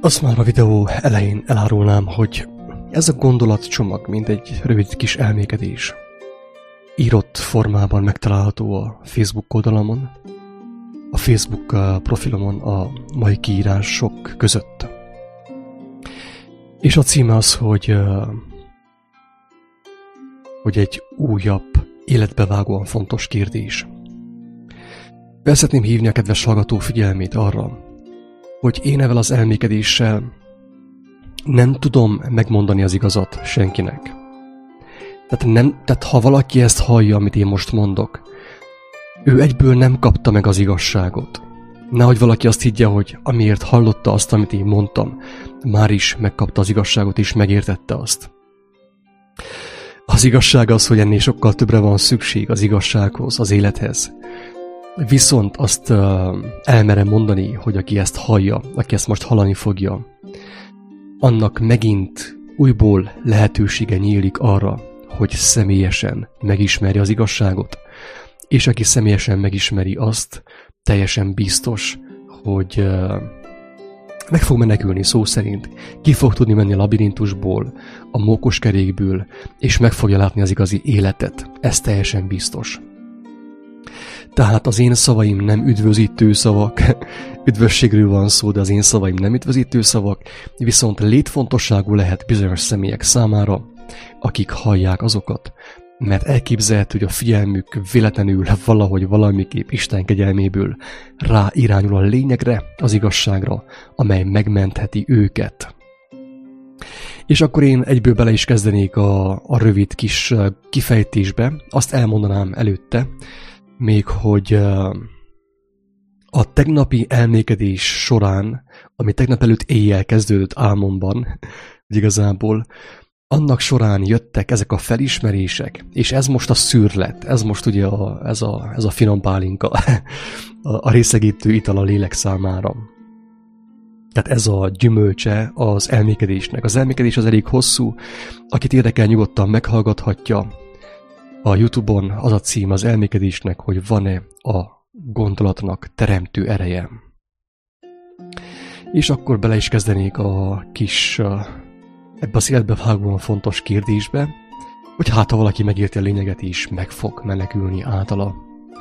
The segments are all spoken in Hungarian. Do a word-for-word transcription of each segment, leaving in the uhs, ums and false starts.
Azt már a videó elején elárulnám, hogy ez a gondolatcsomag mint egy rövid kis elmékedés. Írott formában megtalálható a Facebook oldalamon, a Facebook profilomon a mai kiírások között. És a címe az, hogy, hogy egy újabb, életbevágóan fontos kérdés. Be szeretném hívni a kedves hallgató figyelmét arra, hogy én ezzel az elmékedéssel nem tudom megmondani az igazat senkinek. Tehát, nem, tehát ha valaki ezt hallja, amit én most mondok, ő egyből nem kapta meg az igazságot. Nehogy valaki azt higgye, hogy amiért hallotta azt, amit én mondtam, már is megkapta az igazságot és megértette azt. Az igazság az, hogy ennél sokkal többre van szükség az igazsághoz, az élethez. Viszont azt uh, elmerem mondani, hogy aki ezt hallja, aki ezt most hallani fogja, annak megint újból lehetősége nyílik arra, hogy személyesen megismerje az igazságot, és aki személyesen megismeri azt, teljesen biztos, hogy uh, meg fog menekülni szó szerint, ki fog tudni menni a labirintusból, a mókoskerékből, és meg fogja látni az igazi életet. Ez teljesen biztos. Tehát az én szavaim nem üdvözítő szavak, üdvösségről van szó, de az én szavaim nem üdvözítő szavak, viszont létfontosságú lehet bizonyos személyek számára, akik hallják azokat, mert elképzelhető, hogy a figyelmük véletlenül valahogy valamiképp Isten kegyelméből rá irányul a lényegre, az igazságra, amely megmentheti őket. És akkor én egyből bele is kezdenék a, a rövid kis kifejtésbe, azt elmondanám előtte, még hogy a tegnapi elmékedés során, ami tegnap előtt éjjel kezdődött álmomban, hogy igazából annak során jöttek ezek a felismerések, és ez most a szürlet, ez most ugye a, ez, a, ez a finom pálinka, a, a részegítő ital a lélek számára. Tehát ez a gyümölcse az elmékedésnek. Az elmékedés az elég hosszú, akit érdekel, nyugodtan meghallgathatja. A YouTube-on az a cím az elmékedésnek, hogy van-e a gondolatnak teremtő ereje. És akkor bele is kezdenék a kis, ebbe az életbevágóan fontos kérdésbe, hogy hát ha valaki megérti a lényeget is, meg fog menekülni általa.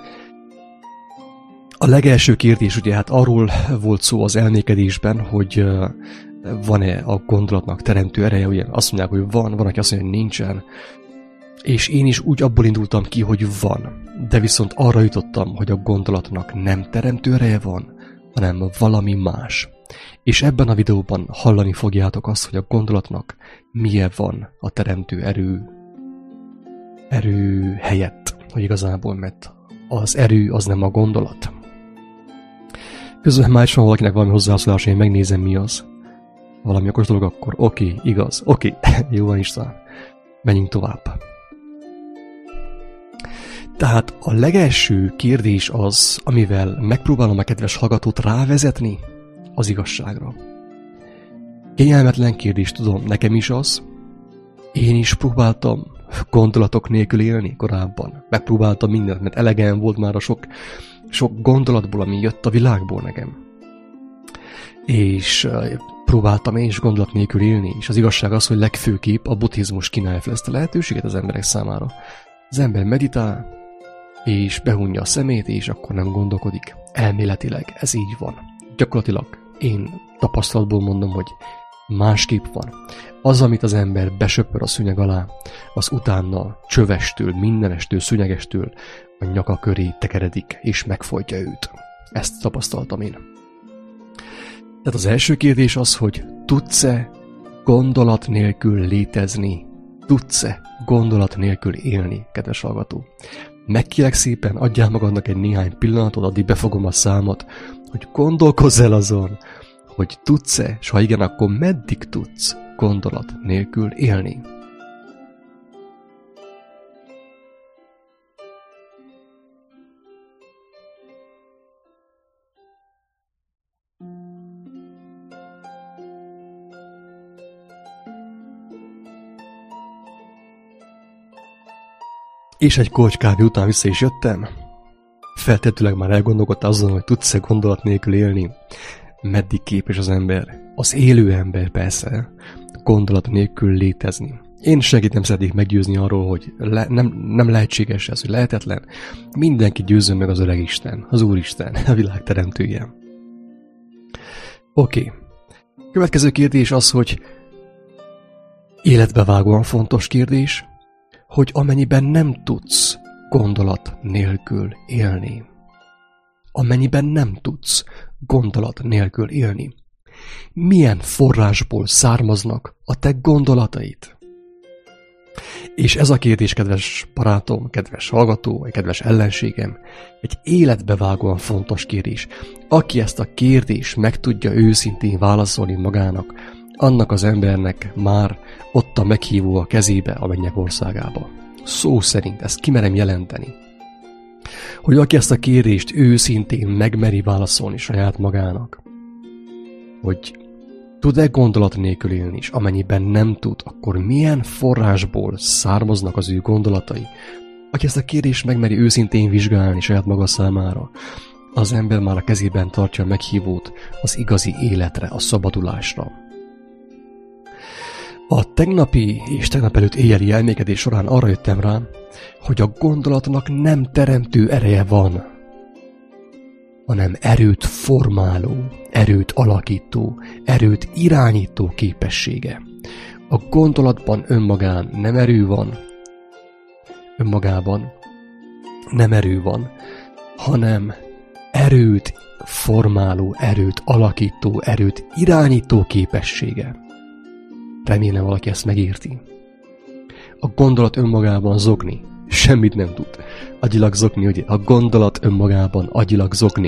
A legelső kérdés ugye hát arról volt szó az elmékedésben, hogy van-e a gondolatnak teremtő ereje, ugye azt mondják, hogy van, van, aki azt mondja, hogy nincsen. És én is úgy abból indultam ki, hogy van, de viszont arra jutottam, hogy a gondolatnak nem teremtő ereje van, hanem valami más. És ebben a videóban hallani fogjátok azt, hogy a gondolatnak milyen van a teremtő erő, erő helyett, hogy igazából, mert az erő az nem a gondolat. Közben már is van valakinek valami hozzászólás, én megnézem mi az. Valami okos dolog, akkor oké, okay, igaz, oké, okay. Jó van István, menjünk tovább. Tehát a legelső kérdés az, amivel megpróbálom a kedves hallgatót rávezetni az igazságra. Kényelmetlen kérdés, tudom, nekem is az. Én is próbáltam gondolatok nélkül élni korábban. Megpróbáltam mindent, mert elegem volt már a sok, sok gondolatból, ami jött a világból nekem. És próbáltam én is gondolat nélkül élni, és az igazság az, hogy legfőképp a buddhizmus kínálja fel ezt a lehetőséget az emberek számára. Az ember meditál, és behunja a szemét, és akkor nem gondolkodik. Elméletileg ez így van. Gyakorlatilag én tapasztalatból mondom, hogy másképp van. Az, amit az ember besöpör a szőnyeg alá, az utána csövestől, mindenestől, szőnyegestől a nyaka köré tekeredik, és megfojtja őt. Ezt tapasztaltam én. Tehát az első kérdés az, hogy tudsz-e gondolat nélkül létezni? Tudsz-e gondolat nélkül élni, kedves hallgató? Megkérlek szépen, adjál magadnak egy néhány pillanatot, addig befogom a számot, hogy gondolkozz el azon, hogy tudsz-e, és ha igen, akkor meddig tudsz gondolat nélkül élni. És egy korty kávé után vissza is jöttem. Feltétlenül már elgondolkodtál azon, hogy tudsz-e gondolat nélkül élni. Meddig képes az ember az élő ember persze gondolat nélkül létezni. Én senkit nem szeretnék meggyőzni arról, hogy le, nem, nem lehetséges ez, hogy lehetetlen. Mindenki győzzön meg az öreg Isten, az Úristen, a világ teremtője. Oké. Okay. Következő kérdés az, hogy életbevágóan fontos kérdés, hogy amennyiben nem tudsz gondolat nélkül élni. Amennyiben nem tudsz gondolat nélkül élni. Milyen forrásból származnak a te gondolataid? És ez a kérdés, kedves barátom, kedves hallgató, vagy kedves ellenségem, egy életbevágóan fontos kérdés. Aki ezt a kérdést meg tudja őszintén válaszolni magának, annak az embernek már ott a meghívó a kezébe a mennyek országába. Szó szerint, ezt kimerem jelenteni. Hogy aki ezt a kérdést őszintén megmeri válaszolni saját magának, hogy tud-e gondolat nélkül élni, és amennyiben nem tud, akkor milyen forrásból származnak az ő gondolatai? Aki ezt a kérdést megmeri őszintén vizsgálni saját maga számára, az ember már a kezében tartja a meghívót az igazi életre, a szabadulásra. A tegnapi és tegnap előtt éjjeli elmékedés során arra jöttem rá, hogy a gondolatnak nem teremtő ereje van, hanem erőt formáló, erőt alakító, erőt irányító képessége. A gondolatban önmagán nem erő van, önmagában nem erő van, hanem erőt formáló, erőt alakító, erőt irányító képessége. Remélem valaki ezt megérti. A gondolat önmagában zokni, semmit nem tud. Agyilag zokni, ugye? A gondolat önmagában agyilag zokni.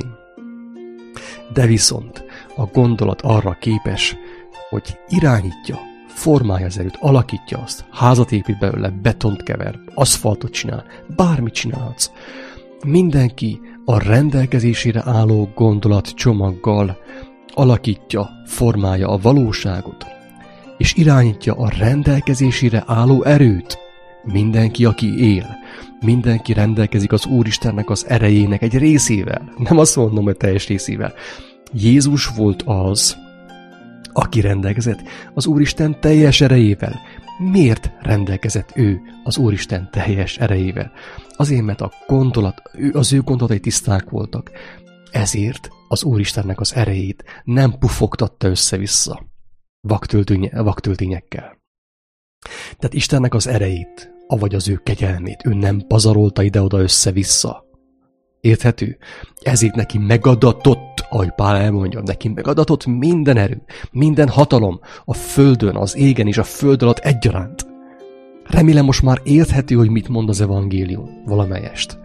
De viszont a gondolat arra képes, hogy irányítja, formálja az erőt, alakítja azt, házat épít belőle, betont kever, aszfaltot csinál, bármit csinálhatsz. Mindenki a rendelkezésére álló gondolatcsomaggal alakítja, formálja a valóságot, és irányítja a rendelkezésére álló erőt. Mindenki, aki él, mindenki rendelkezik az Úristennek az erejének egy részével. Nem azt mondom, hogy teljes részével. Jézus volt az, aki rendelkezett az Úristen teljes erejével. Miért rendelkezett ő az Úristen teljes erejével? Azért, mert a gondolat, az ő gondolatai tiszták voltak. Ezért az Úristennek az erejét nem pufogtatta össze-vissza vaktöltényekkel. Tehát Istennek az erejét, avagy az ő kegyelmét, ő nem pazarolta ide-oda össze-vissza. Érthető? Ezért neki megadatott, ahogy Pál elmondja, neki megadatott minden erő, minden hatalom a földön, az égen és a föld alatt egyaránt. Remélem most már érthető, hogy mit mond az evangélium valamelyest.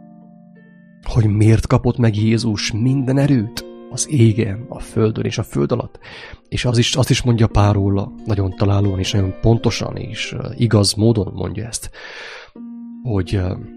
Hogy miért kapott meg Jézus minden erőt az égen, a földön és a föld alatt. És az is, azt is mondja Pál róla, nagyon találóan és nagyon pontosan és igaz módon mondja ezt, hogy,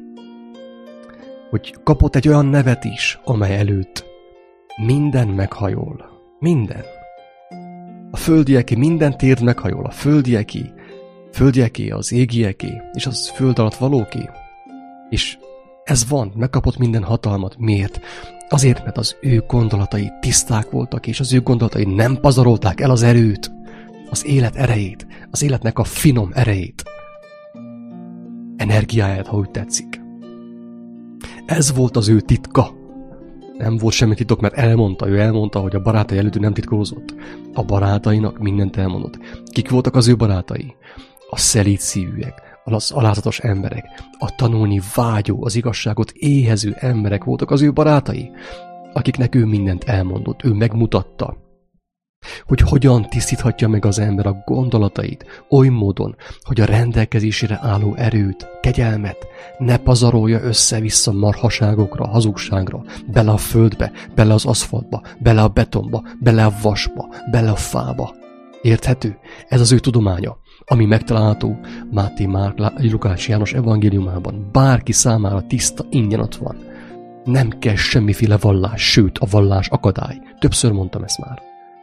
hogy kapott egy olyan nevet is, amely előtt minden meghajol. Minden. A földieké, minden térd meghajol. A földieké, földieké, az égieké, és az föld alatt valóké. És ez van, megkapott minden hatalmat. Miért? Azért, mert az ő gondolatai tiszták voltak, és az ő gondolatai nem pazarolták el az erőt, az élet erejét, az életnek a finom erejét, energiáját, ha úgy tetszik. Ez volt az ő titka. Nem volt semmi titok, mert elmondta, ő elmondta, hogy a barátai előtt nem titkolózott. A barátainak mindent elmondott. Kik voltak az ő barátai? A szelíd szívűek, az alázatos emberek, a tanulni vágyó, az igazságot éhező emberek voltak az ő barátai, akiknek ő mindent elmondott, ő megmutatta, hogy hogyan tisztíthatja meg az ember a gondolatait oly módon, hogy a rendelkezésére álló erőt, kegyelmet ne pazarolja össze-vissza marhaságokra, hazugságra, bele a földbe, bele az aszfaltba, bele a betonba, bele a vasba, bele a fába. Érthető? Ez az ő tudománya, ami megtalálható Máté, Márk, Lukács, János evangéliumában. Bárki számára tiszta, ingyen ott van. Nem kell semmiféle vallás, sőt a vallás akadály. Többször mondtam ezt már.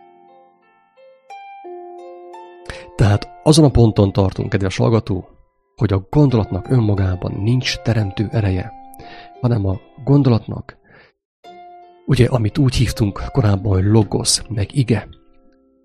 Tehát azon a ponton tartunk, kedves hallgató, hogy a gondolatnak önmagában nincs teremtő ereje, hanem a gondolatnak, ugye, amit úgy hívtunk korábban, hogy logosz, meg ige,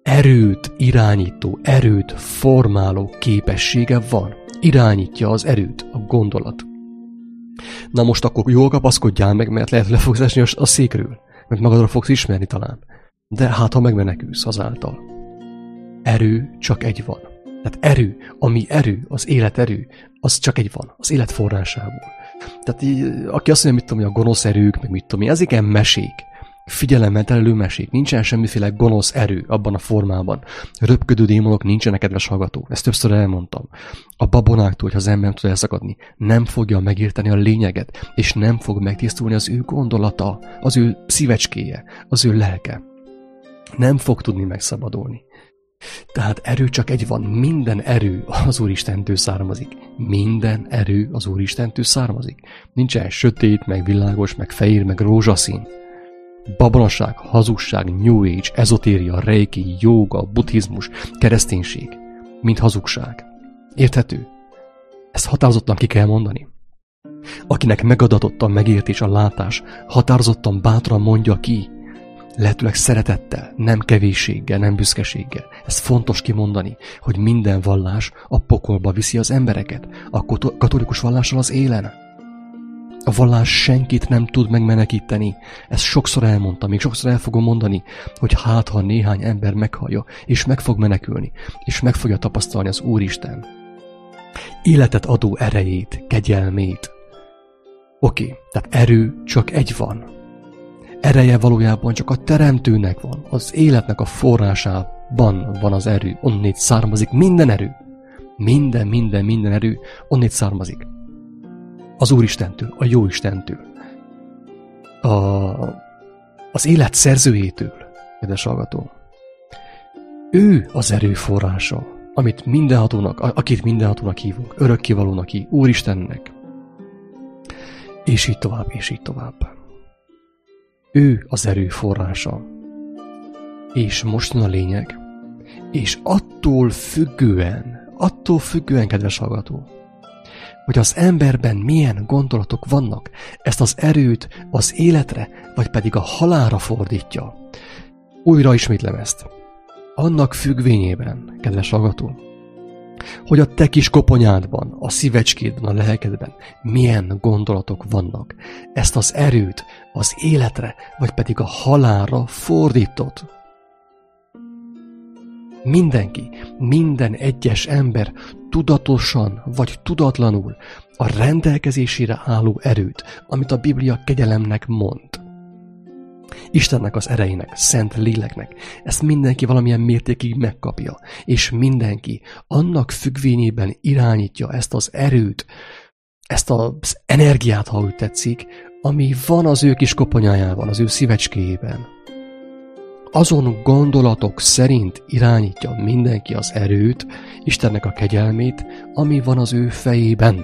erőt irányító, erőt formáló képessége van. Irányítja az erőt, a gondolat. Na most akkor jól kapaszkodjál meg, mert lehet, le fogsz esni a székről, mert magadra fogsz ismerni talán. De hát, ha megmenekülsz azáltal. Erő csak egy van. Tehát erő, ami erő, az élet erő, az csak egy van, az élet forrásából. Tehát aki azt mondja, mit tudom, hogy a gonosz erők, meg mit tudom én, ez igen mesék. Figyelemmel telelő mesék. Nincsen semmiféle gonosz erő abban a formában. Röpködő démonok nincsenek, kedves hallgató. Ezt többször elmondtam. A babonáktól, hogyha az ember nem tud elszakadni, nem fogja megérteni a lényeget, és nem fog megtisztulni az ő gondolata, az ő szívecskéje, az ő lelke. Nem fog tudni megszabadulni. Tehát erő csak egy van. Minden erő az Úristentől származik. Minden erő az Úristentől származik. Nincsen sötét, meg világos, meg fehér, meg rózsaszín. Babonaság, hazugság, New Age, ezotéria, reiki, jóga, buddhizmus, kereszténység. Mind hazugság. Érthető? Ezt határozottan ki kell mondani. Akinek megadatott a megértés, a látás, határozottan bátran mondja ki, lehetőleg szeretettel, nem kevésséggel, nem büszkeséggel. Ez fontos kimondani, hogy minden vallás a pokolba viszi az embereket. A katolikus vallással az élen. A vallás senkit nem tud megmenekíteni. Ezt sokszor elmondtam, még sokszor el fogom mondani, hogy hát, ha néhány ember meghallja, és meg fog menekülni, és meg fogja tapasztalni az Úristen életet adó erejét, kegyelmét. Oké, okay, tehát erő csak egy van. Ereje valójában csak a teremtőnek van, az életnek a forrásában van az erő, onnét származik minden erő. Minden, minden, minden erő onnét származik. Az Úristentől, a Jóistentől. A, az élet szerzőjétől, kedves hallgató. Ő az erő forrása, amit mindenhatónak, akit mindenhatónak hívunk, örökkévalónak hív, Úristennek. És így tovább, és így tovább. Ő az erő forrása. És most jön a lényeg. És attól függően, attól függően, kedves hallgató, hogy az emberben milyen gondolatok vannak, ezt az erőt az életre, vagy pedig a halálra fordítja. Újra ismétlem ezt. Annak függvényében, kedves hallgató, hogy a te kis koponyádban, a szívecskédben, a lelkedben milyen gondolatok vannak. Ezt az erőt az életre, vagy pedig a halálra fordítod. Mindenki, minden egyes ember tudatosan vagy tudatlanul a rendelkezésére álló erőt, amit a Biblia kegyelemnek mond. Istennek az erejének, szent léleknek. Ezt mindenki valamilyen mértékig megkapja, és mindenki annak függvényében irányítja ezt az erőt, ezt az energiát, ha úgy tetszik, ami van az ő kis koponyájában, az ő szívecskéjében. Azon gondolatok szerint irányítja mindenki az erőt, Istennek a kegyelmét, ami van az ő fejében.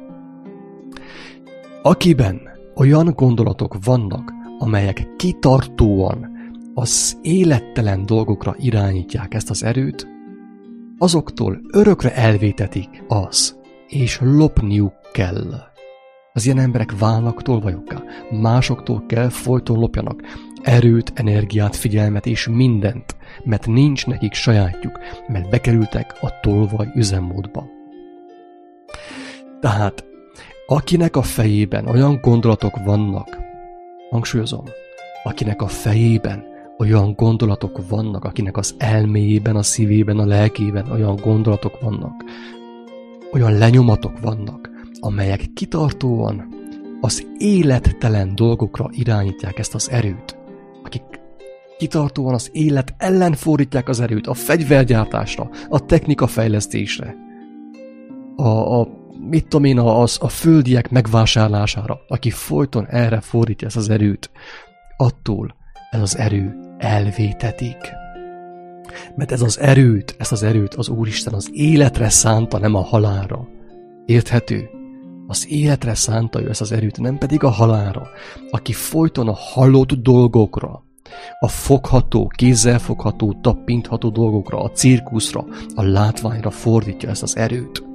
Akiben olyan gondolatok vannak, amelyek kitartóan az élettelen dolgokra irányítják ezt az erőt, azoktól örökre elvétetik az, és lopniuk kell. Az ilyen emberek válnak tolvajokká, másoktól kell folyton lopjanak erőt, energiát, figyelmet és mindent, mert nincs nekik sajátjuk, mert bekerültek a tolvaj üzemmódba. Tehát, akinek a fejében olyan gondolatok vannak, hangsúlyozom, akinek a fejében olyan gondolatok vannak, akinek az elméjében, a szívében, a lelkében olyan gondolatok vannak, olyan lenyomatok vannak, amelyek kitartóan az élettelen dolgokra irányítják ezt az erőt, akik kitartóan az élet ellen fordítják az erőt, a fegyvergyártásra, a technikafejlesztésre, a, a mit tudom én, a, a földiek megvásárlására, aki folyton erre fordítja ezt az erőt, attól ez az erő elvétetik. Mert ez az erőt, ezt az erőt az Úristen az életre szánta, nem a halálra. Érthető? Az életre szánta ő ezt az erőt, nem pedig a halálra. Aki folyton a halott dolgokra, a fogható, kézzelfogható, tappintható dolgokra, a cirkuszra, a látványra fordítja ezt az erőt.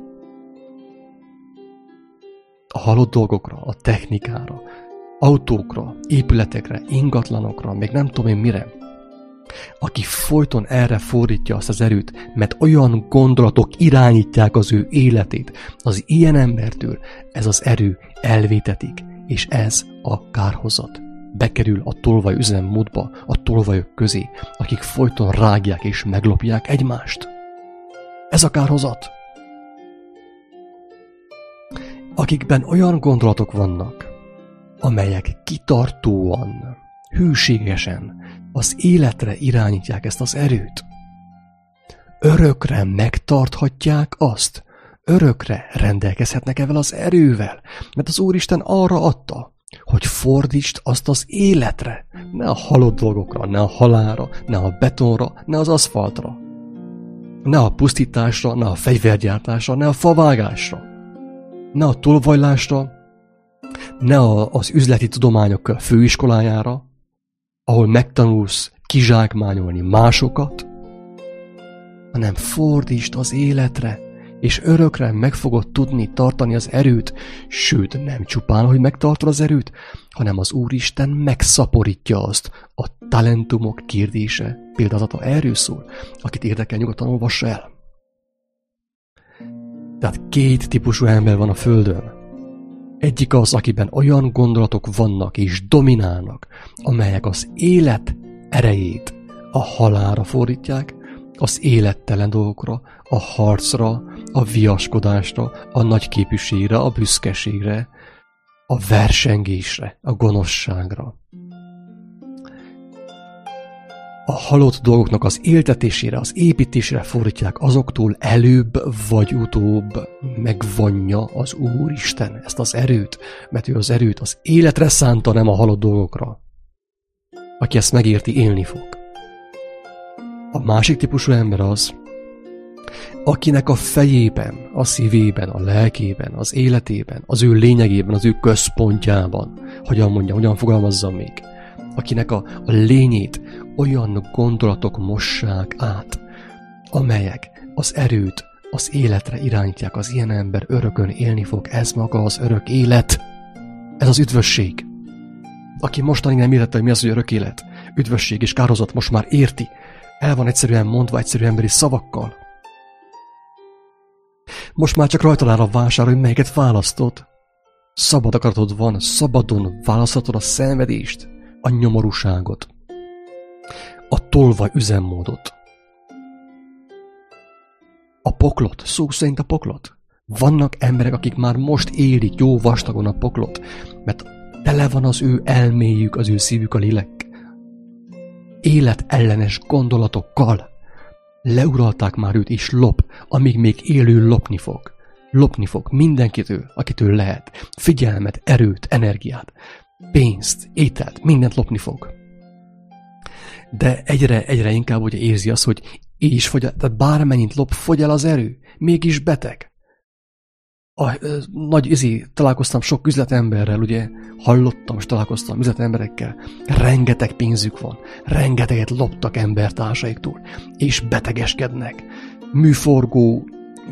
A halott dolgokra, a technikára, autókra, épületekre, ingatlanokra, még nem tudom én mire. aki folyton erre fordítja azt az erőt, mert olyan gondolatok irányítják az ő életét, az ilyen embertől ez az erő elvétetik, és ez a kárhozat bekerül a tolvaj üzemmódba, a tolvajok közé, akik folyton rágják és meglopják egymást. Ez a kárhozat. Akikben olyan gondolatok vannak, amelyek kitartóan, hűségesen az életre irányítják ezt az erőt. Örökre megtarthatják azt, örökre rendelkezhetnek ezzel az erővel, mert az Úristen arra adta, hogy fordítsd azt az életre, ne a halott dolgokra, ne a halálra, ne a betonra, ne az aszfaltra, ne a pusztításra, ne a fegyvergyártásra, ne a favágásra, ne a tolvajlásra, ne a, az üzleti tudományok főiskolájára, ahol megtanulsz kizsákmányolni másokat, hanem fordítsd az életre, és örökre meg fogod tudni tartani az erőt, sőt, nem csupán, hogy megtartod az erőt, hanem az Úristen megszaporítja azt. A talentumok kérdése példázata erről szól, akit érdekel, nyugodtan olvassa el. Tehát két típusú ember van a Földön. Egyik az, akiben olyan gondolatok vannak és dominálnak, amelyek az élet erejét a halálra fordítják, az élettelen dolgokra, a harcra, a viaskodásra, a nagyképűségre, a büszkeségre, a versengésre, a gonoszságra. A halott dolgoknak az éltetésére, az építésére fordítják, azoktól előbb vagy utóbb megvonja az Úristen ezt az erőt, mert ő az erőt az életre szánta, nem a halott dolgokra. Aki ezt megérti, élni fog. A másik típusú ember az, akinek a fejében, a szívében, a lelkében, az életében, az ő lényegében, az ő központjában, hogyan mondja, hogyan fogalmazzam még, akinek a, a lényét olyan gondolatok mossák át, amelyek az erőt, az életre irányítják, az ilyen ember örökön élni fog, ez maga az örök élet, ez az üdvösség. Aki mostanig nem értette, hogy mi az, hogy örök élet, üdvösség és kárhozat, most már érti, el van egyszerűen mondva egyszerű emberi szavakkal. Most már csak rajtad áll a vásárolj, hogy melyiket választod. Szabad akaratod van, szabadon választhatod a szenvedést, a nyomorúságot, a tolvaj üzemmódot, a poklot, szó szerint a poklot. Vannak emberek, akik már most élik jó vastagon a poklot, mert tele van az ő elméjük, az ő szívük, a lélek életellenes gondolatokkal. Leuralták már őt, és lop, amíg még élő lopni fog. Lopni fog mindenkitől, akitől lehet. Figyelmet, erőt, energiát, pénzt, ételt, mindent lopni fog. De egyre, egyre inkább ugye érzi azt, hogy így is fogy, tehát bármennyit lop, fogy el az erő, mégis beteg. A, nagy izi, találkoztam sok üzletemberrel, ugye, hallottam, és találkoztam üzletemberekkel, rengeteg pénzük van, rengeteget loptak embertársaiktól, és betegeskednek. Műforgó,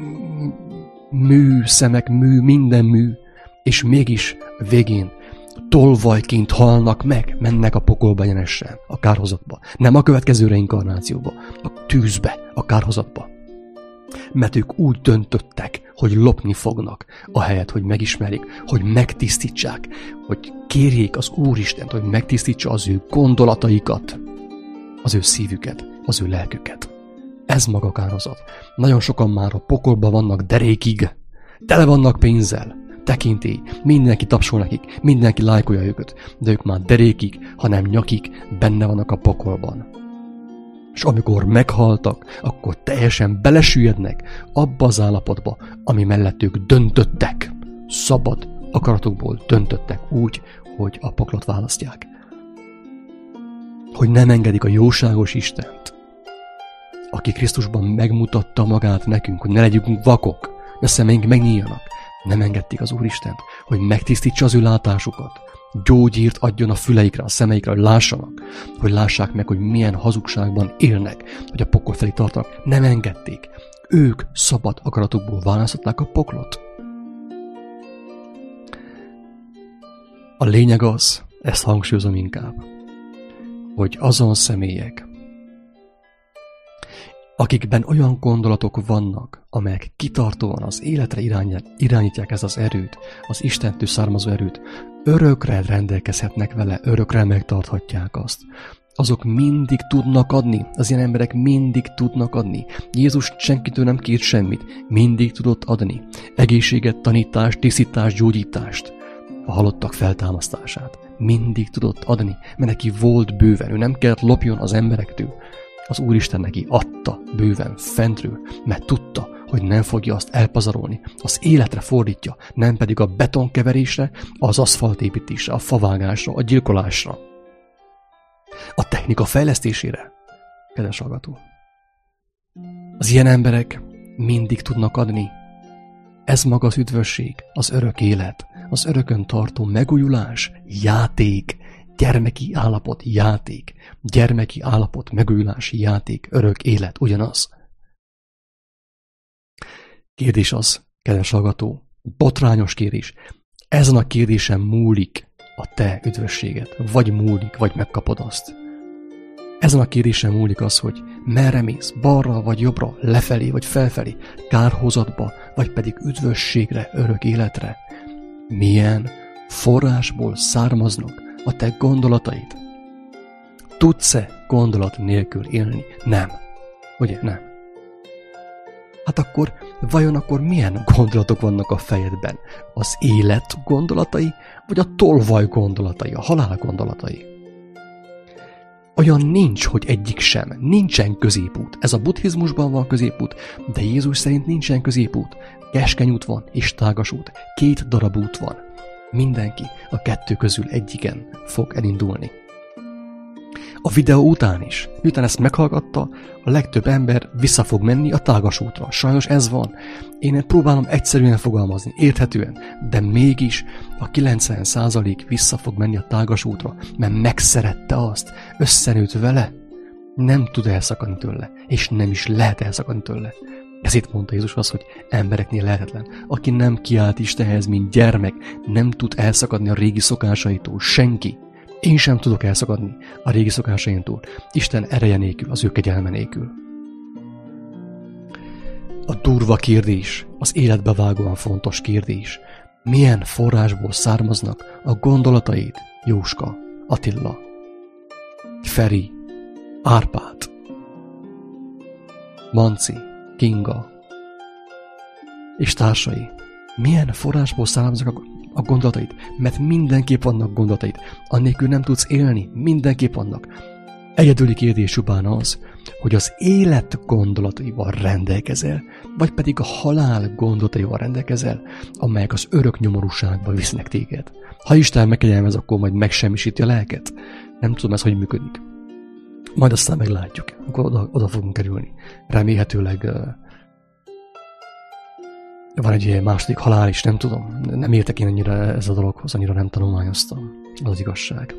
mű, szemek, mű, minden mű, és mégis végén tolvajként halnak meg, mennek a pokolba egyenesen, a kárhozatba. Nem a következő reinkarnációba, a tűzbe, a kárhozatba. Mert ők úgy döntöttek, hogy lopni fognak, ahelyett, hogy megismerik, hogy megtisztítsák, hogy kérjék az Úristent, hogy megtisztítsa az ő gondolataikat, az ő szívüket, az ő lelküket. Ez maga a kárhozat. Nagyon sokan már a pokolban vannak derékig, tele vannak pénzzel, tekintély, mindenki tapsol nekik, mindenki lájkolja őket, de ők már derékig, hanem nyakig benne vannak a pokolban. És amikor meghaltak, akkor teljesen belesüllyednek abba az állapotba, ami mellett ők döntöttek. Szabad akaratokból döntöttek úgy, hogy a poklot választják. Hogy nem engedik a jóságos Istent, aki Krisztusban megmutatta magát nekünk, hogy ne legyünk vakok, ne szemeink megnyíljanak. Nem engedték az Úristent, hogy megtisztítsa az ő látásukat, gyógyírt adjon a füleikre, a szemeikre, hogy lássanak, hogy lássák meg, hogy milyen hazugságban élnek, hogy a pokol felé tartanak. Nem engedték. Ők szabad akaratukból választották a poklot. A lényeg az, ezt hangsúlyozom inkább, hogy azon személyek, akikben olyan gondolatok vannak, amelyek kitartóan az életre irányítják ezt az erőt, az Istentől származó erőt, örökre rendelkezhetnek vele, örökre megtarthatják azt. Azok mindig tudnak adni, az ilyen emberek mindig tudnak adni. Jézus senkitől nem kért semmit, mindig tudott adni. Egészséget, tanítást, tisztítást, gyógyítást, a halottak feltámasztását. Mindig tudott adni, mert neki volt bőven, ő nem kellett lopjon az emberektől. Az Úristen neki adta bőven fentről, mert tudta, hogy nem fogja azt elpazarolni. Az életre fordítja, nem pedig a betonkeverésre, az aszfaltépítésre, a favágásra, a gyilkolásra. A technika fejlesztésére, kedves hallgató. Az ilyen emberek mindig tudnak adni. Ez maga az üdvösség, az örök élet, az örökön tartó megújulás, játék, gyermeki állapot, játék, gyermeki állapot, megújulás, játék, örök élet, ugyanaz. Kérdés az, kedves hallgató, botrányos kérdés. Ezen a kérdésen múlik a te üdvösséged, vagy múlik, vagy megkapod azt. Ezen a kérdésen múlik az, hogy merre mész, balra vagy jobbra, lefelé vagy felfelé, kárhozatba, vagy pedig üdvösségre, örök életre. Milyen forrásból származnak a te gondolataid? Tudsz-e gondolat nélkül élni? Nem. Ugye? Nem. Hát akkor, vajon akkor milyen gondolatok vannak a fejedben? Az élet gondolatai, vagy a tolvaj gondolatai, a halál gondolatai? Olyan nincs, hogy egyik sem. Nincsen középút. Ez a buddhizmusban van középút, de Jézus szerint nincsen középút. Keskeny út van és tágas út. Két darab út van. Mindenki a kettő közül egyiken fog elindulni. A videó után is, miután ezt meghallgatta, a legtöbb ember vissza fog menni a tágas útra. Sajnos ez van. Én próbálom egyszerűen fogalmazni, érthetően, de mégis a kilencven százalék vissza fog menni a tágas útra, mert megszerette azt, összenőtt vele, nem tud elszakadni tőle, és nem is lehet elszakadni tőle. Ezért mondta Jézus azt, hogy embereknél lehetetlen. Aki nem kiált Istenhez, mint gyermek, nem tud elszakadni a régi szokásaitól. Senki. Én sem tudok elszakadni a régi szokásaimtól, Isten ereje nélkül, az ő kegyelme nélkül. A durva kérdés, az életbe vágóan fontos kérdés. Milyen forrásból származnak a gondolataid, Jóska, Attila, Feri, Árpád, Manci, Kinga és társai? Milyen forrásból származnak a a gondolataid, mert mindenképp vannak gondolataid. Annélkül nem tudsz élni, mindenképp vannak. Egyedüli kérdés csupán az, hogy az élet gondolataival rendelkezel, vagy pedig a halál gondolataival rendelkezel, amelyek az örök nyomorúságba visznek téged. Ha Isten megkegyelmez, akkor majd megsemmisíti a lelket. Nem tudom, ez hogy működik. Majd aztán meglátjuk, akkor oda, oda fogunk kerülni. Remélhetőleg uh, van egy ilyen második halál is, nem tudom. Nem értek én annyira ez a dologhoz, annyira nem tanulmányoztam. Az az igazság.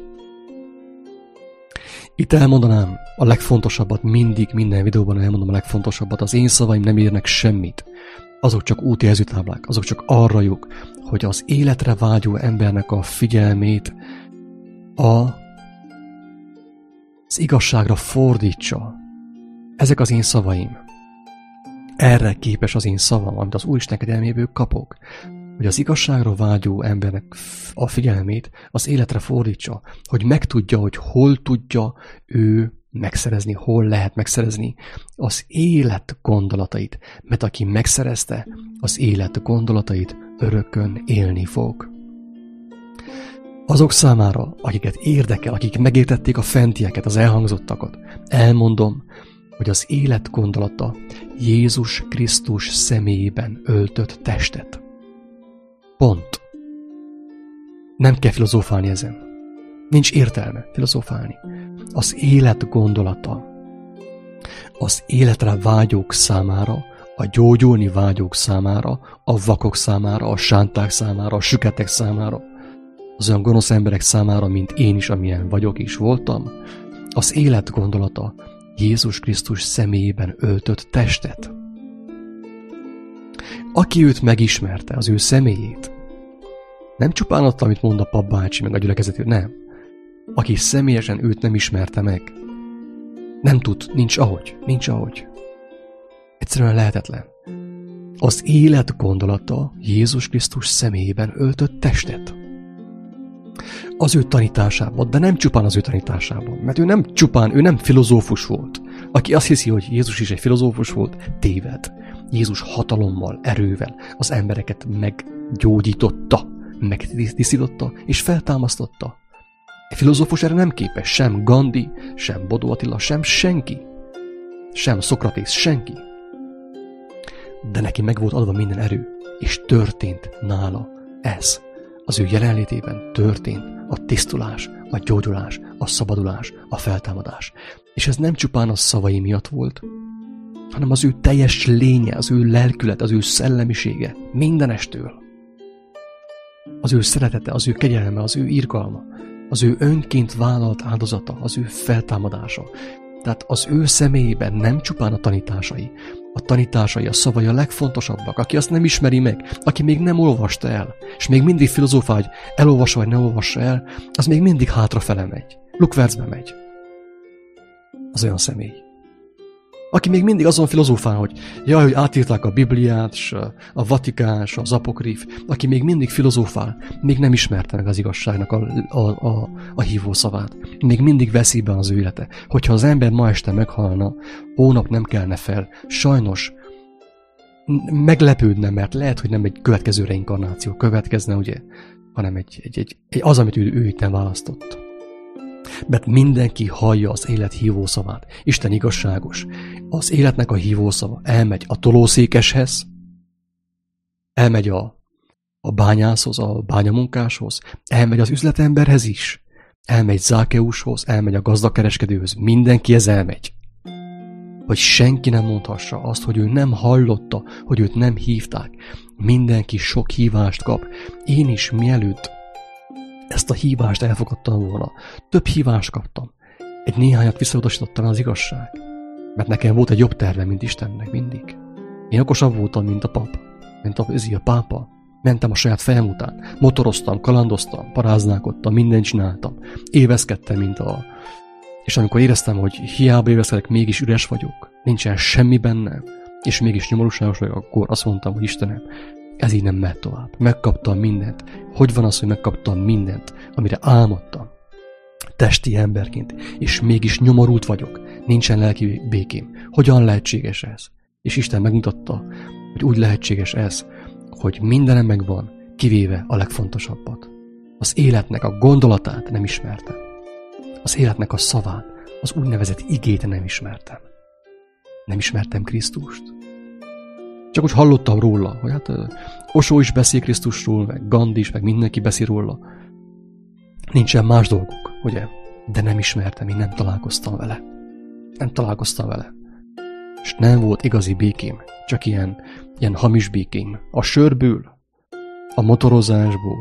Itt elmondanám a legfontosabbat, mindig, minden videóban elmondom a legfontosabbat. Az én szavaim nem érnek semmit. Azok csak útjelzőtáblák, azok csak arra jók, hogy az életre vágyó embernek a figyelmét a, az igazságra fordítsa. Ezek az én szavaim. Erre képes az én szavam, amit az Úristen kegyelméből kapok, hogy az igazságra vágyó embernek a figyelmét az életre fordítsa, hogy megtudja, hogy hol tudja ő megszerezni, hol lehet megszerezni az élet gondolatait, mert aki megszerezte, az élet gondolatait örökön élni fog. Azok számára, akiket érdekel, akik megértették a fentieket, az elhangzottakat, elmondom, hogy az élet gondolata Jézus Krisztus személyében öltött testet. Pont. Nem kell filozófálni ezen. Nincs értelme filozófálni. Az élet gondolata az életre vágyók számára, a gyógyulni vágyók számára, a vakok számára, a sánták számára, a süketek számára, az olyan gonosz emberek számára, mint én is, amilyen vagyok és voltam, az élet gondolata Jézus Krisztus személyében öltött testet. Aki őt megismerte, az ő személyét, nem csupán ott, amit mond a papbácsi, meg a gyülekezető, nem. Aki személyesen őt nem ismerte meg, nem tud, nincs ahogy, nincs ahogy. Egyszerűen lehetetlen. Az élet gondolata Jézus Krisztus személyében öltött testet. Az ő tanításában, de nem csupán az ő tanításában, mert ő nem csupán, ő nem filozófus volt. Aki azt hiszi, hogy Jézus is egy filozófus volt, téved. Jézus hatalommal, erővel az embereket meggyógyította, megtisztította és feltámasztotta. Egy filozófus erre nem képes, sem Gandhi, sem Bodó Attila, sem senki. Sem Szokratész, senki. De neki meg volt adva minden erő, és történt nála ez. Az ő jelenlétében történt a tisztulás, a gyógyulás, a szabadulás, a feltámadás. És ez nem csupán a szavai miatt volt, hanem az ő teljes lénye, az ő lelkület, az ő szellemisége, mindenestől. Az ő szeretete, az ő kegyelme, az ő irgalma, az ő önként vállalt áldozata, az ő feltámadása. Tehát az ő személyében nem csupán a tanításai, a tanításai, a szavai a legfontosabbak. Aki azt nem ismeri meg, aki még nem olvasta el, és még mindig filozófál, hogy elolvassa vagy ne olvassa el, az még mindig hátrafele megy, lukvercbe megy. Az olyan személy. Aki még mindig azon filozófál, hogy jaj, hogy átírták a Bibliát, s a Vatikán, s az apokrif, aki még mindig filozófál, még nem ismerte meg az igazságnak a, a, a, a hívó szavát. Még mindig veszélyben az ő élete. Hogyha az ember ma este meghalna, hónap nem kelne fel, sajnos meglepődne, mert lehet, hogy nem egy következő reinkarnáció következne, ugye, hanem egy, egy, egy, egy az, amit ő, ő itt nem választott. Mert mindenki hallja az élet hívószavát. Isten igazságos. Az életnek a hívószava elmegy a tolószékeshez, elmegy a, a bányászhoz, a bányamunkáshoz, elmegy az üzletemberhez is, elmegy Zákeushoz, elmegy a gazdakereskedőhöz. Mindenki ez elmegy. Hogy senki nem mondhassa azt, hogy ő nem hallotta, hogy őt nem hívták. Mindenki sok hívást kap. Én is mielőtt ezt a hívást elfogadtam volna. Több hívást kaptam. Egy néhányat visszautasítottam az igazság. Mert nekem volt egy jobb terve, mint Istennek mindig. Én okosabb voltam, mint a pap. Mint a, a pápa. Mentem a saját fejem után. Motoroztam, kalandoztam, paráználkodtam, mindent csináltam. Évezkedtem, mint a... És amikor éreztem, hogy hiába évezkedek, mégis üres vagyok. Nincsen semmi bennem. És mégis nyomorúságos vagyok, akkor azt mondtam, hogy Istenem, ez így nem mehet tovább. Megkaptam mindent. Hogy van az, hogy megkaptam mindent, amire álmodtam? Testi emberként, és mégis nyomorult vagyok. Nincsen lelki békém. Hogyan lehetséges ez? És Isten megmutatta, hogy úgy lehetséges ez, hogy mindenem megvan, kivéve a legfontosabbat. Az életnek a gondolatát nem ismertem. Az életnek a szavát, az úgynevezett igét nem ismertem. Nem ismertem Krisztust. Csak úgy hallottam róla, hogy hát Osó is beszél Krisztusról, meg Gandhi is, meg mindenki beszél róla. Nincsen más dolguk, ugye? De nem ismertem, én nem találkoztam vele. Nem találkoztam vele. És nem volt igazi békém, csak ilyen, ilyen hamis békém. A sörből, a motorozásból,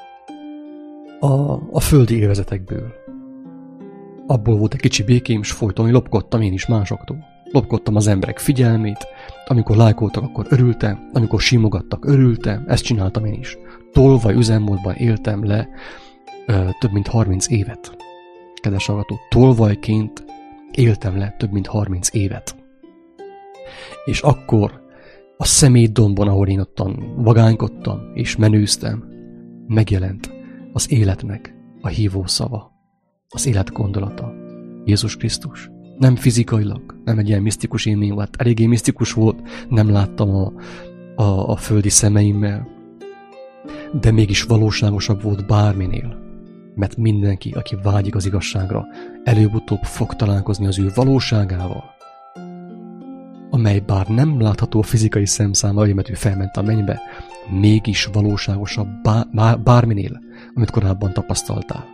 a, a földi élvezetekből. Abból volt egy kicsi békém, és folyton lopkodtam én is másoktól. Lopkodtam az emberek figyelmét, amikor lájkoltak, akkor örültem, amikor simogattak, örültem, ezt csináltam én is. Tolvaj üzemmódban éltem le ö, több mint harminc évet. Kedves hallgató, tolvajként éltem le több mint harminc évet. És akkor a szemétdombon, ahol én ottan vagánykodtam és menőztem, megjelent az életnek a hívó szava, az élet gondolata, Jézus Krisztus. Nem fizikailag, nem egy ilyen misztikus élmény volt, eléggé misztikus volt, nem láttam a, a, a földi szemeimmel, de mégis valóságosabb volt bárminél, mert mindenki, aki vágyik az igazságra, előbb-utóbb fog találkozni az ő valóságával, amely bár nem látható a fizikai szemszámmal, mert ő felment a mennybe, mégis valóságosabb bár, bárminél, amit korábban tapasztaltál.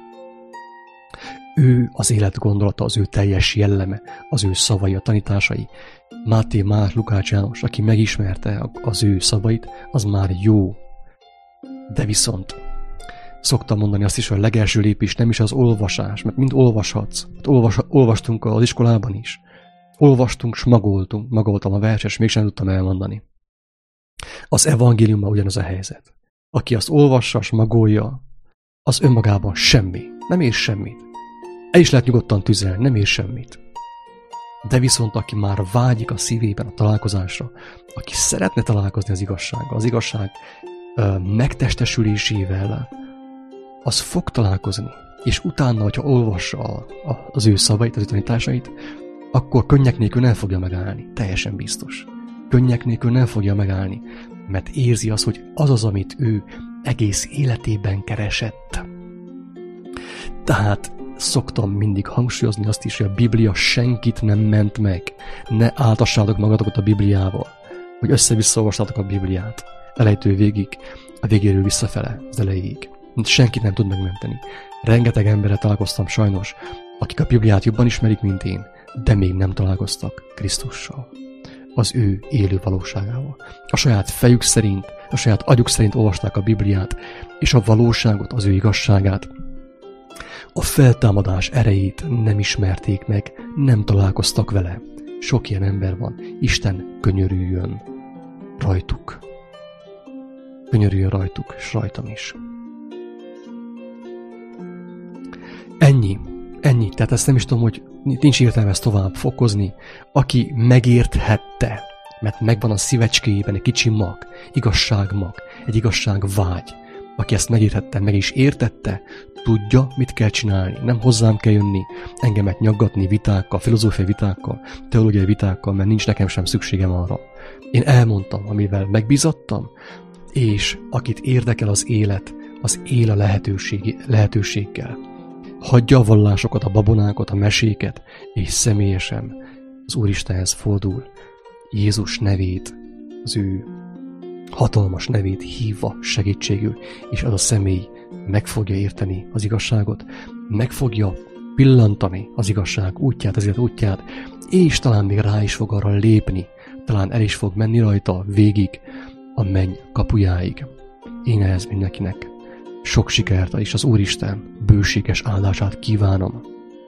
Ő az élet gondolata, az ő teljes jelleme, az ő szavai, a tanításai. Máté, Márk, Lukács János, aki megismerte az ő szavait, az már jó. De viszont szoktam mondani azt is, hogy a legelső lépés nem is az olvasás, mert mind olvashatsz. Olvas, olvastunk az iskolában is. Olvastunk, s magoltunk. Magoltam a verses, mégsem tudtam elmondani. Az evangéliumban ugyanaz a helyzet. Aki azt olvassa, s magolja, az önmagában semmi. Nem ér semmit. El is lehet nyugodtan tüzelni, nem ér semmit. De viszont aki már vágyik a szívében a találkozásra, aki szeretne találkozni az igazsággal, az igazság ö, megtestesülésével, az fog találkozni. És utána, hogyha olvassa a, a, az ő szavait, az ő tanításait, akkor könnyek nélkül nem fogja megállni. Teljesen biztos. Könnyek nélkül nem fogja megállni, mert érzi azt, hogy az az, amit ő egész életében keresett. Tehát szoktam mindig hangsúlyozni azt is, hogy a Biblia senkit nem ment meg. Ne áltassátok magatokat a Bibliával, hogy össze-vissza olvassátok a Bibliát. Elejtől végig, a végéről visszafele, az elejéig. Senkit nem tud megmenteni. Rengeteg emberrel találkoztam sajnos, akik a Bibliát jobban ismerik, mint én, de még nem találkoztak Krisztussal, az ő élő valóságával. A saját fejük szerint, a saját agyuk szerint olvasták a Bibliát, és a valóságot, az ő igazságát, a feltámadás erejét nem ismerték meg, nem találkoztak vele. Sok ilyen ember van. Isten könyörüljön rajtuk. Könyörüljön rajtuk, és rajtam is. Ennyi. Ennyi. Tehát ezt nem is tudom, hogy nincs értelme ezt tovább fokozni. Aki megérthette, mert megvan a szívecskéjében egy kicsi mag, igazságmag, egy igazságvágy, aki ezt megérthette, meg is értette, tudja, mit kell csinálni. Nem hozzám kell jönni, engemet nyaggatni vitákkal, filozófiai vitákkal, teológiai vitákkal, mert nincs nekem sem szükségem arra. Én elmondtam, amivel megbízattam, és akit érdekel az élet, az él a lehetőség, lehetőséggel. Hagyja a vallásokat, a babonákat, a meséket, és személyesen az Úristenhez fordul, Jézus nevét, az ő hatalmas nevét hívva segítségül, és az a személy meg fogja érteni az igazságot, meg fogja pillantani az igazság útját, az élet útját, és talán még rá is fog arra lépni, talán el is fog menni rajta végig a menny kapujáig. Én ehhez mindenkinek sok sikert, és az Úristen bőséges áldását kívánom.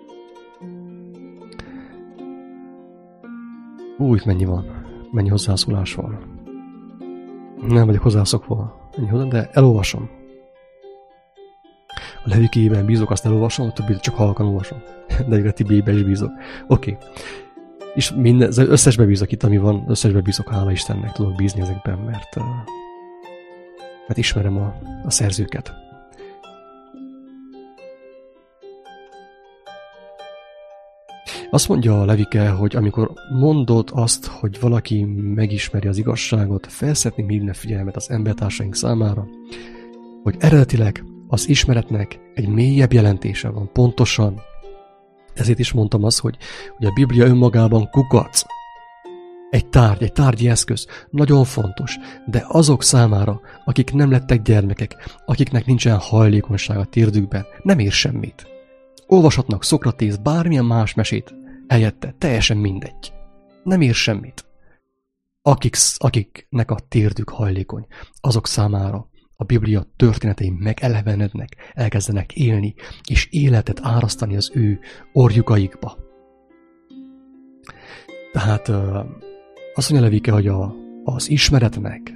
Úgy, mennyi van, mennyi hozzászólás van. Nem vagyok hozzászokva, de elolvasom. A Levikében bízok, azt elolvasom, a többit csak halkan olvasom. De a Tibébe is bízok. Oké. Okay. És minden, az összesbe bízok itt, ami van, összesbe bízok, hála Istennek, tudok bízni ezekben, mert, mert ismerem a, a szerzőket. Azt mondja a Levike, hogy amikor mondod azt, hogy valaki megismeri az igazságot, fel szeretném hívni a figyelmet az embertársaink számára, hogy eredetileg az ismeretnek egy mélyebb jelentése van, pontosan. Ezért is mondtam azt, hogy, hogy a Biblia önmagában kukac. Egy tárgy, egy tárgyi eszköz, nagyon fontos, de azok számára, akik nem lettek gyermekek, akiknek nincsen hajlékonyság a térdükben, nem ér semmit. Olvashatnak Szokratész bármilyen más mesét helyette, teljesen mindegy. Nem ér semmit. Akik, akiknek a térdük hajlékony, azok számára a Biblia történetei megelevenednek, elkezdenek élni, és életet árasztani az ő orjukaikba. Tehát azt mondja Levike, hogy a, az ismeretnek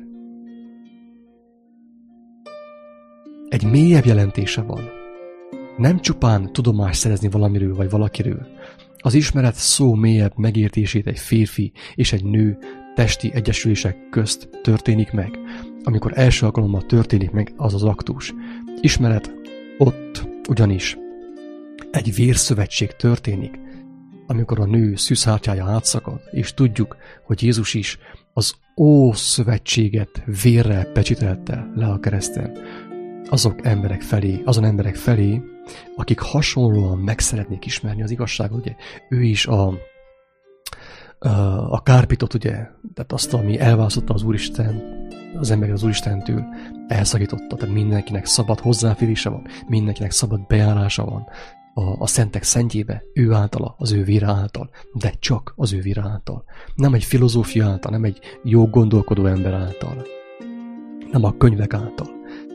egy mélyebb jelentése van. Nem csupán tudomást szerezni valamiről vagy valakiről. Az ismeret szó mélyebb megértését egy férfi és egy nő testi egyesülések közt történik meg, amikor első alkalommal történik meg az az aktus. Ismeret ott ugyanis egy vérszövetség történik, amikor a nő szűzhártyája átszakad, és tudjuk, hogy Jézus is az ószövetséget vérrel pecsételte le a kereszten azok emberek felé, azon emberek felé, akik hasonlóan meg szeretnék ismerni az igazságot, ugye? Ő is a, a, a kárpitot, ugye? Tehát azt, ami elválasztotta az Úristen, az emberek az Úristentől, elszakította, tehát mindenkinek szabad hozzáférése van, mindenkinek szabad bejárása van a, a szentek szentjébe, ő általa, az ő vére által, de csak az ő vére által. Nem egy filozófia által, nem egy jó gondolkodó ember által, nem a könyvek által.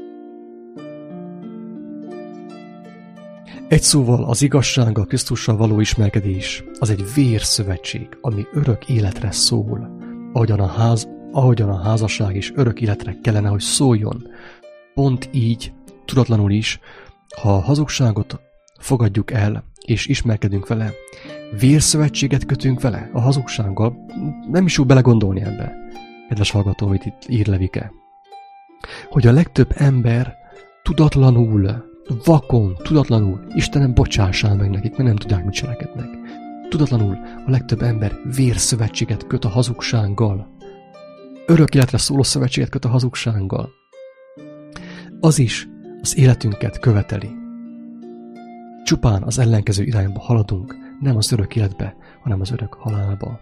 Egy szóval az igazsággal, Krisztussal való ismerkedés az egy vérszövetség, ami örök életre szól, ahogyan a, ház, ahogyan a házasság is örök életre kellene, hogy szóljon. Pont így, tudatlanul is, ha a hazugságot fogadjuk el és ismerkedünk vele, Vérszövetséget kötünk vele, a hazugsággal. Nem is jó belegondolni ebbe, kedves hallgató, amit itt ír Levike. Hogy a legtöbb ember tudatlanul, vakon, tudatlanul, Istenem, bocsássál meg nekik, mert nem tudják, mit cselekednek. Tudatlanul a legtöbb ember vérszövetséget köt a hazugsággal. Örök életre szóló szövetséget köt a hazugsággal. Az is az életünket követeli. Csupán az ellenkező irányba haladunk, nem az örök életbe, hanem az örök halálba.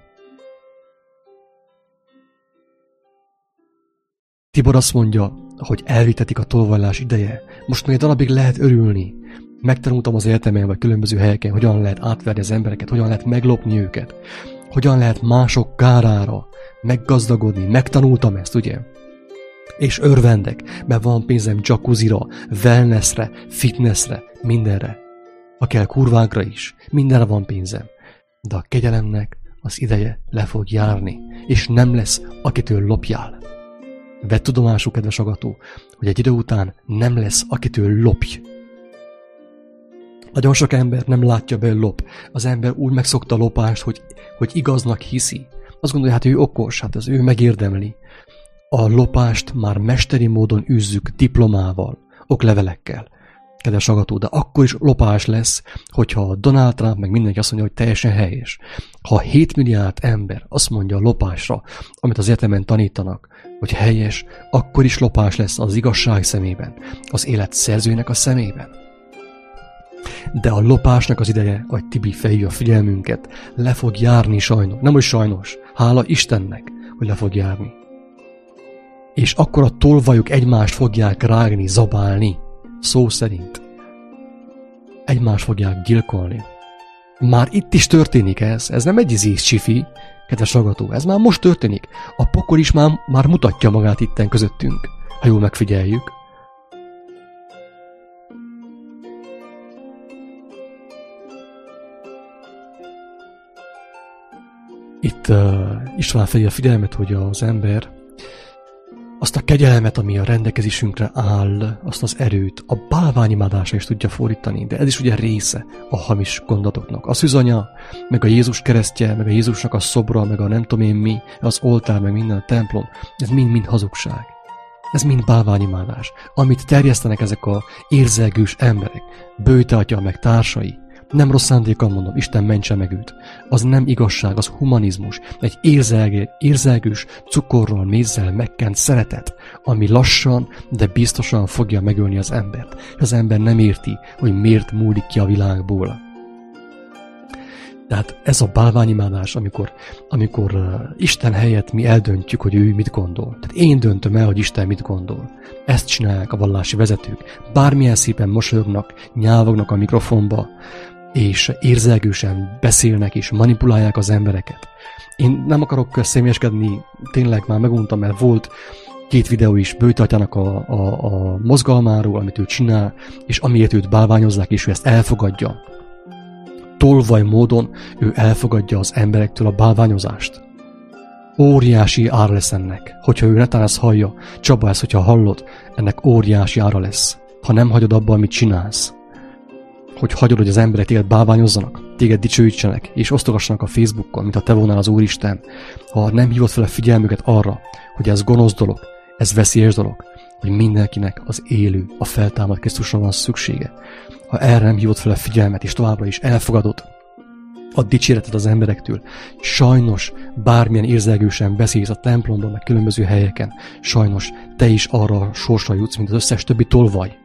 Tibor azt mondja, hogy elvitetik a tolvajlás ideje. Most még egy darabig lehet örülni. Megtanultam az egyetemen vagy különböző helyeken, hogyan lehet átverni az embereket, hogyan lehet meglopni őket, hogyan lehet mások kárára meggazdagodni. Megtanultam ezt, ugye? És örvendek, mert van pénzem jacuzzira, wellnessre, fitnessre, mindenre. Ha kell kurvákra is, mindenre van pénzem. De a kegyelemnek az ideje le fog járni, és nem lesz, akitől lopjál. Vedd tudomásul, kedves hallgató, hogy egy idő után nem lesz, akitől lopj. Nagyon sok ember nem látja be, lop. Az ember úgy megszokta a lopást, hogy, hogy igaznak hiszi. Azt gondolja, hát ő okos, hát az ő megérdemli. A lopást már mesteri módon űzzük diplomával, oklevelekkel. Kedves hallgató, de akkor is lopás lesz, hogyha Donald Trump meg mindenki azt mondja, hogy teljesen helyes. Ha hét milliárd ember azt mondja a lopásra, amit az egyetemen tanítanak, hogy helyes, akkor is lopás lesz az igazság szemében, az élet szerzőjének a szemében. De a lopásnak az ideje, ahogy Tibi felhívja a figyelmünket, le fog járni sajnos. Nem, hogy sajnos, hála Istennek, hogy le fog járni. És akkor a tolvajok egymást fogják rágni, zabálni, szó szerint. Egymást fogják gyilkolni. Már itt is történik ez, ez nem egy izés csifi, kedves hallgató, ez már most történik. A pokol is már, már mutatja magát itten közöttünk, ha jól megfigyeljük. Itt uh, István felé a figyelmet, hogy az ember azt a kegyelmet, ami a rendelkezésünkre áll, azt az erőt a bálványimádásra is tudja fordítani, de ez is ugye része a hamis gondolatoknak. A szűzanya, meg a Jézus keresztje, meg a Jézusnak a szobra, meg a nem tudom én mi, az oltár, meg minden a templom, ez mind-mind hazugság. Ez mind bálványimádás. Amit terjesztenek ezek a érzelgős emberek, Böjte atya meg társai, nem rossz szándékkal mondom, Isten mentse meg őt. Az nem igazság, az humanizmus. Egy érzelgő, érzelgős, cukorral, mézzel megkent szeretet, ami lassan, de biztosan fogja megölni az embert. Az ember nem érti, hogy miért múlik ki a világból. Tehát ez a bálványimádás, amikor, amikor uh, Isten helyett mi eldöntjük, hogy ő mit gondol. Tehát én döntöm el, hogy Isten mit gondol. Ezt csinálják a vallási vezetők. Bármilyen szépen mosolyognak, nyávognak a mikrofonba, és érzelgősen beszélnek és manipulálják az embereket. Én nem akarok személyeskedni, tényleg már meguntam, mert volt két videó is Böjte atyának a, a, a mozgalmáról, amit ő csinál, és amiért őt bálványozzák, és ő ezt elfogadja. Tolvaj módon ő elfogadja az emberektől a bálványozást. Óriási ára lesz ennek. Hogyha ő netán ezt hallja, Csaba, ezt, hogyha hallod, ennek óriási ára lesz. Ha nem hagyod abba, amit csinálsz. Hogy hagyod, hogy az emberek téged bálványozzanak, téged dicsőítsenek, és osztogassanak a Facebookon, mint a te volnál az Úristen, ha nem hívod fel a figyelmüket arra, hogy ez gonosz dolog, ez veszélyes dolog, hogy mindenkinek az élő, a feltámadt Krisztusra van szüksége. Ha erre nem hívod fel a figyelmet, és továbbra is elfogadod a dicséretet az emberektől, sajnos bármilyen érzelgősen beszélsz a templomban, meg különböző helyeken, sajnos te is arra a sorsra jutsz, mint az összes többi tolvaj.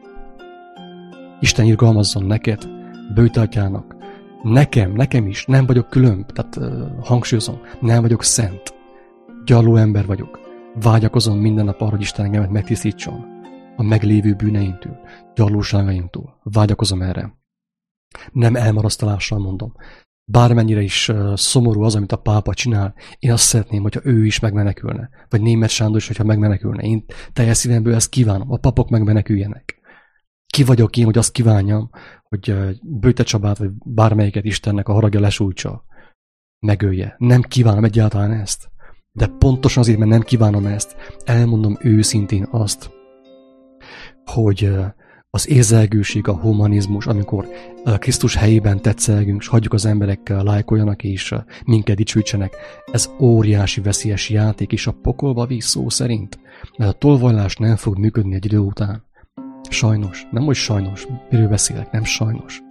Isten irgalmazzon neked, Böjte atyának, nekem, nekem is, nem vagyok külön, tehát uh, hangsúlyozom, nem vagyok szent, gyarló ember vagyok, vágyakozom minden nap arra, hogy Isten engemet megtisztítson a meglévő bűneimtől, gyarlóságaimtól, vágyakozom erre. Nem elmarasztalással mondom. Bármennyire is uh, szomorú az, amit a pápa csinál, én azt szeretném, hogyha ő is megmenekülne, vagy Németh Sándor is, hogyha megmenekülne. Én teljes szívemből ezt kívánom, a papok megmeneküljenek. Ki vagyok én, hogy azt kívánjam, hogy Böjte Csabát, vagy bármelyiket Istennek a haragja lesújtsa, megölje. Nem kívánom egyáltalán ezt. De pontosan azért, mert nem kívánom ezt, elmondom őszintén azt, hogy Az érzelgőség, a humanizmus, amikor Krisztus helyében tetszelgünk, és hagyjuk az emberekkel lájkoljanak és minket dicsőítsenek, ez óriási veszélyes játék, és a pokolba víz szó szerint. Mert a tolvajlás nem fog működni egy idő után. Sajnos, nem hogy sajnos, miről beszélek, nem sajnos.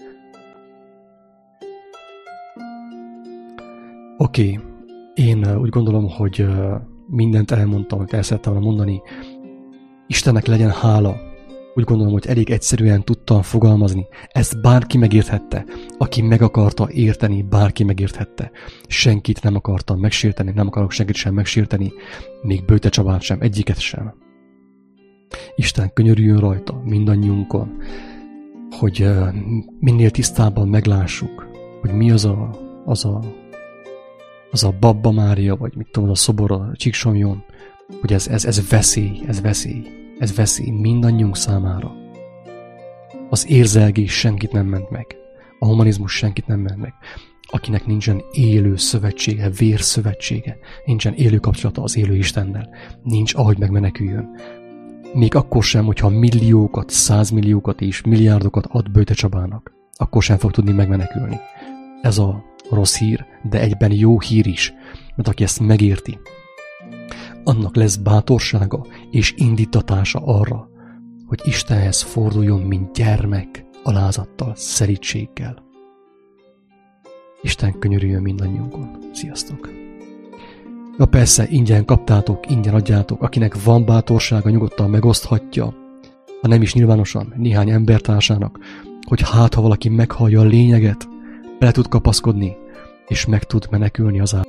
Oké, okay. Én úgy gondolom, hogy mindent elmondtam, amit el szerettem volna mondani. Istennek legyen hála. Úgy gondolom, hogy elég egyszerűen tudtam fogalmazni. Ezt bárki megérthette. Aki meg akarta érteni, bárki megérthette. Senkit nem akartam megsérteni, nem akarok senkit sem megsérteni, még Böjte Csabát sem, egyiket sem. Isten könyörüljön rajta, mindannyiunkon, hogy minél tisztábban meglássuk, hogy mi az a, az a, az a Babba Mária, vagy mit tudom, az a szobor a Csíksomjon, hogy ez, ez, ez veszély, ez veszély. Ez veszély mindannyiunk számára. Az érzelgés senkit nem ment meg. A humanizmus senkit nem ment meg. Akinek nincsen élő szövetsége, vérszövetsége, nincsen élő kapcsolata az élő Istennel, nincs ahogy megmeneküljön. Még akkor sem, hogyha milliókat, százmilliókat és milliárdokat ad Böjte Csabának, akkor sem fog tudni megmenekülni. Ez a rossz hír, de egyben jó hír is, mert aki ezt megérti, annak lesz bátorsága és indítatása arra, hogy Istenhez forduljon, mint gyermek, alázattal, szerítséggel. Isten könyörüljön mindannyiunkon. Sziasztok! Ja persze, ingyen kaptátok, ingyen adjátok, akinek van bátorsága, nyugodtan megoszthatja, ha nem is nyilvánosan, néhány embertársának, hogy hát, ha valaki meghallja a lényeget, bele tud kapaszkodni, és meg tud menekülni az